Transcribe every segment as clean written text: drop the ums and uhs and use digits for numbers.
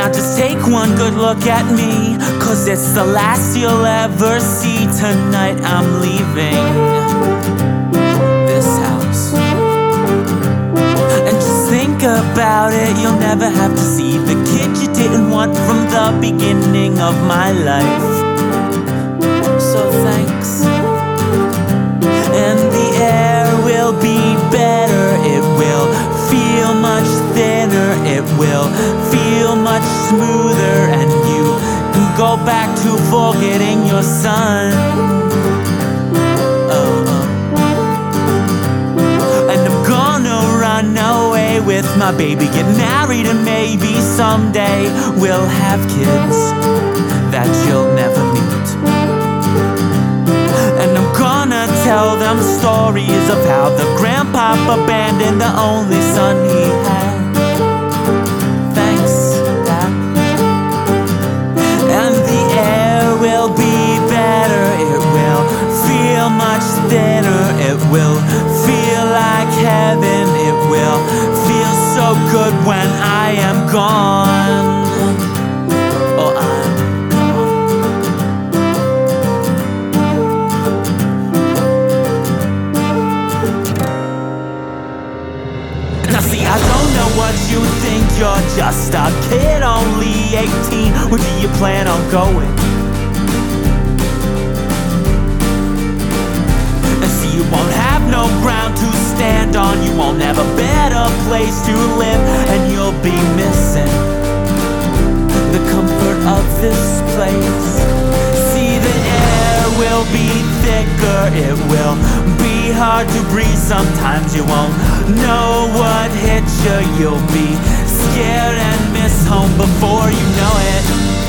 Now just take one good look at me, 'cause it's the last you'll ever see. Tonight I'm leaving this house. And just think about it, you'll never have to see the kid you didn't want from the beginning of my life. So thanks. And the air will be better, it will feel much thinner, it will feel much smoother, and you can go back to forgetting your son. And I'm gonna run away with my baby, get married, and maybe someday we'll have kids that you'll never meet. And I'm gonna tell them stories of how the grandpop abandoned the only son he had. Thanks, Dad. And the air will be better, it will feel much thinner, it will feel like heaven, it will feel so good when I am gone. Oh, I'm see, I don't know what you think, you're just a kid, only 18. Where do you plan on going? And see, you won't have no ground to stand on, you won't have a better place to live, and you'll be missing the comfort of this place. See, the air will be thicker, it will be hard to breathe, sometimes you won't know what hit you, you'll be scared and miss home before you know it.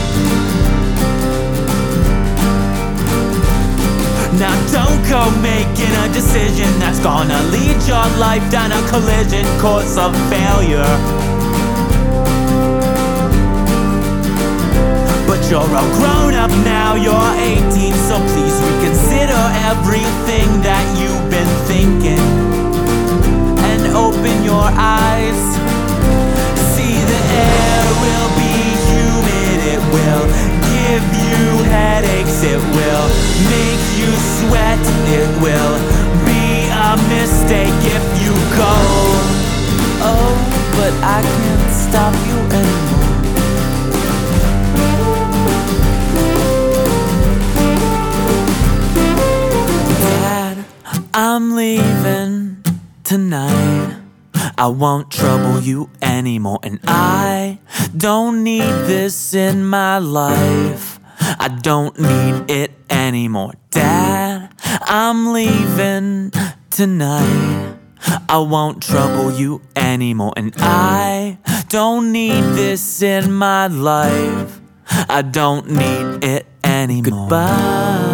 Now don't go making a decision that's gonna lead your life down a collision course of failure. But you're all grown up now, you're 18, so please reconsider everything that you've been thinking and open your eyes. See, the air will be humid, it will give you headaches, it will make you sweat, it will be a mistake if you go. Oh, but I can't stop you anymore. I'm leaving tonight, I won't trouble you anymore, and I don't need this in my life, I don't need it anymore. Dad, I'm leaving tonight, I won't trouble you anymore, and I don't need this in my life, I don't need it anymore. Goodbye.